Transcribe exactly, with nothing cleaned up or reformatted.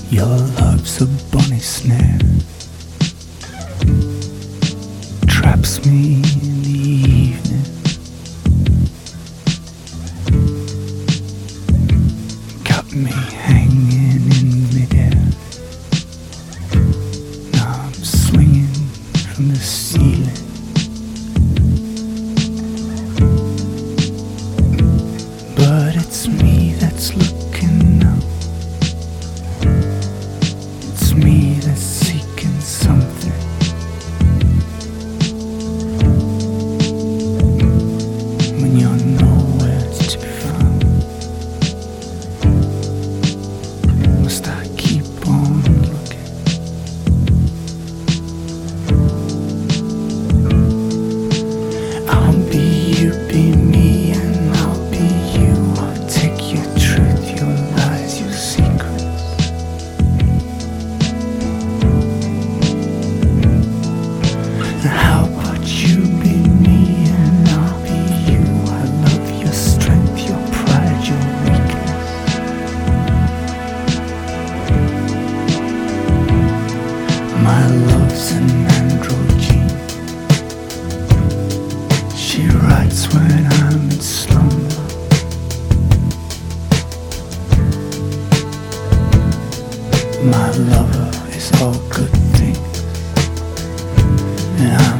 Your love's a bunny snare, traps me in the evening, got me hanging in midair. Now I'm swinging from the ceiling, but it's me that's looking up. It's me that's seeking something. When you're nowhere to be found, must I keep on looking? I'll be you, be me, and I'll be you. I'll take your truth, your lies, your secrets. How about you be me and I'll be you? I love your strength, your pride, your weakness. My love's an androgyne. She writes when I'm in slumber. My lover is all good things, and I'm